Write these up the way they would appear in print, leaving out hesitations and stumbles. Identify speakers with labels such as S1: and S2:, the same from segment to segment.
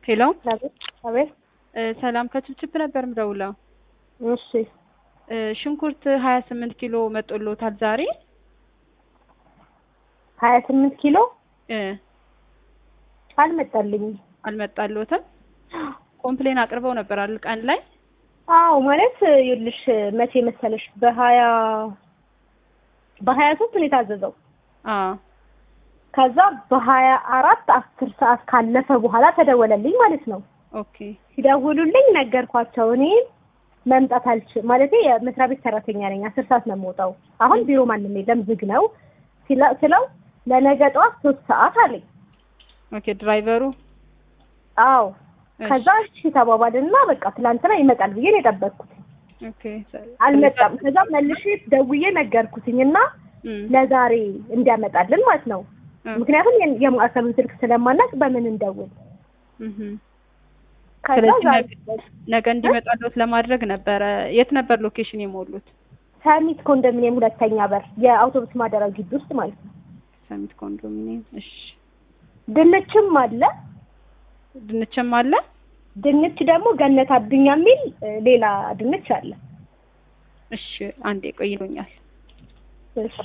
S1: ሄሎ
S2: አቤት
S1: ሰላም ከችፕችፕ ነበር ምደውለው።
S2: እሺ
S1: ሽንኩርት 28 ኪሎ መጥቶልዎታል ዛሬ?
S2: 28 ኪሎ
S1: እ
S2: አልመጣልኝም።
S1: አልመጣልዎትም? ኮምፕሌን አቅርበው ነበር አይደል ቀን ላይ?
S2: አዎ ማለት ይኸውልሽ መቼ መሰለሽ በ23 ነው የታዘዘው። ከዛ በ24 10 ሰዓት ካለፈ በኋላ ተደወለልኝ ማለት ነው።
S1: ኦኬ
S2: ሲደውሉልኝ ነገርኳቸው። እኔ መምጣት አልችልም ማለት የመስሪያ ቤት ሰራተኛ ነኝ። 10 ሰዓት ነው የምወጣው። አሁን ቢሮ ማንም የለም ዝግ ነው ስለው ለነገ ጠዋት 3 ሰዓት አለኝ።
S1: ኦኬ ድራይቨሩ
S2: አዎ ከዛ እሺ ተባባልና በቃ ትላንትና ይመጣል ብዬ ነው የጠበቅኩት።
S1: ኦኬ
S2: አልመጣም። ከዛ መልሼ ደውዬ ነገርኩትኝና ለዛሬ እንዲያመጣልን ማለት ነው። ምክንያቱም የማዕከሉን ስልክ ስለማናውቅ በምን እንደውል
S1: ነገ እንዲመጣልዎት ለማድረግ ነበረ። የት ነበር ሎኬሽን የሞሉት?
S2: ሰሚት ኮንዶሚኒየም ሁለተኛ በር የአውቶቡስ ማደሪያ ግቢ ውስጥ ማለት ነው።
S1: ሰሚት ኮንዶሚኒየም። እሺ
S2: ድንችም አለ። ድንች ደግሞ ገነት አዱኛ የሚል ሌላ ድንች አለ።
S1: እሺ አንዴ ቆይሎኛል።
S2: እሺ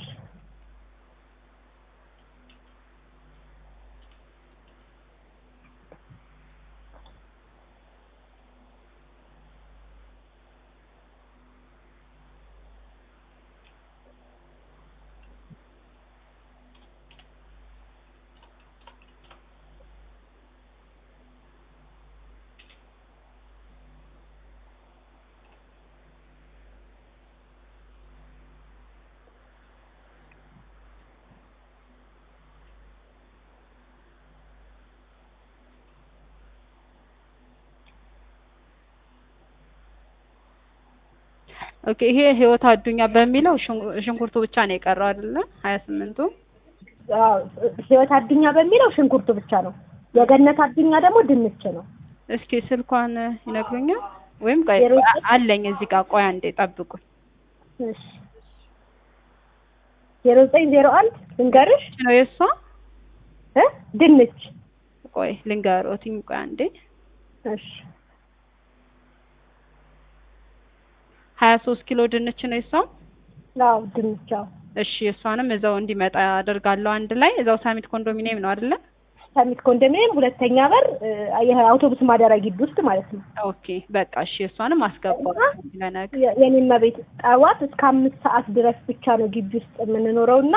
S1: ኦኬ ይሄ ህይወት አዱኛ በሚለው ሽንኩርቱ ብቻ ነው የቀረው አይደለ? 28ቱ
S2: ህይወት አዱኛ በሚለው ሽንኩርቱ ብቻ ነው። የገነት አዱኛ ደግሞ ድንች ነው።
S1: እስኪ ስልኳን ይነግሩኛል ወይም አለኝ እዚህ ጋር ቆይ አንዴ ጠብቁኝ።
S2: እሺ 0901 ልንገርሽ
S1: ነው የሷ
S2: ድንች
S1: ቆይ ልንገሮትኝ ቆይ አንዴ።
S2: እሺ
S1: 23 ኪሎ ድንች ነው የሷ?
S2: አዎ ድንች።
S1: እሺ እሷንም እዛው እንዲመጣ አደርጋለሁ አንድ ላይ እዛው ሳሚት ኮንዶሚኒየም ነው አይደለ?
S2: ሳሚት ኮንዶሚኒየም ሁለተኛ በር የአውቶቡስ ማደሪያ ግቢ ውስጥ ማለት ነው።
S1: ኦኬ በቃ እሺ እሷንም አስገባው ለነገ።
S2: የኔማ ቤት ጠዋት እስከ 5 ሰዓት ድረስ ብቻ ነው ግቢ ውስጥ የምንኖረውና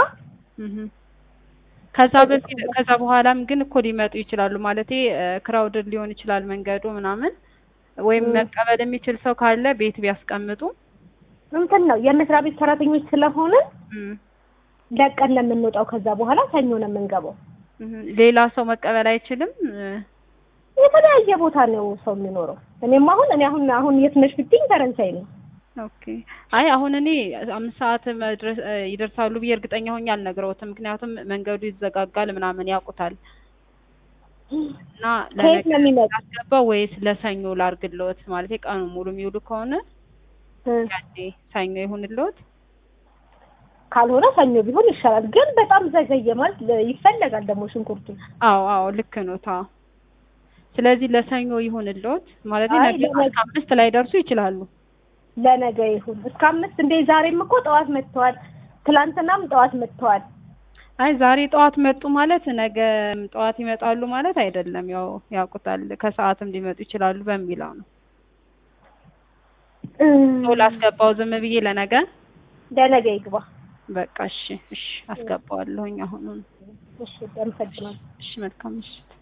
S1: ከዛ በኋላም ግን እኮ ሊመጡ ይችላሉ ማለቴ ክራውድድ ሊሆን ይችላል መንገዱ ምናምን ወይም መቀበል የሚችል ሰው ካለ ቤት ቢያስቀምጡ
S2: እንትን ነው የመስሪያ ቤት ሰራተኞች ስለሆነ ለቀን ለምንወጣው ከዛ በኋላ ሰኞ ነው የምንገባው።
S1: ሌላ ሰው መቀበል አይችልም?
S2: የተለያየ ቦታ ነው ሰው የሚኖረው። አሁን የት ነሽ ብትይኝ ፈረንሳይ ነው።
S1: ኦኬ አይ አሁን እኔ 5 ሰዓት መድረስ ይደርሳሉ ብዬ እርግጠኛ ሆኜ አልነግረውትም። ምክንያቱም መንገዱ ይዘጋጋል ምናምን ያውቁታል። እና ለነገ ወይስ ለሰኞ ላርግልዎት? ማለት ቀኑ ሙሉ የሚውሉ ከሆነ ያኔ ሰኞ ይሁንልዎት።
S2: ካልሆነ ሰኞ ቢሆን ይሻላል። ግን በጣም ዘገየ ማለት ይፈለጋል ደግሞ ሽንኩርቱ።
S1: አዎ ልክ ነው። ስለዚህ ለሰኞ ይሁንልዎት ማለት ነገ 5 ላይ ደርሱ ይችላሉ።
S2: ለነገ ይሁን እስከ 5 እንደ ዛሬም እኮ ጠዋት መጥተዋል። ትላንትናም ጠዋት መጥተዋል።
S1: አይ ዛሬ ጠዋት መጡ ማለት ነገ ጠዋት ይመጣሉ ማለት አይደለም። ያው ያውቁታል ከሰዓትም ሊመጡ ይችላሉ በሚለው ነው። ላስገባው ዝም ብዬ ለነገ
S2: ይግባ።
S1: በቃ እሺ አስገባዋለሁኝ አሁን።
S2: እሺ ደምሰግናለሁ።
S1: እሺ መልካም ምሽት።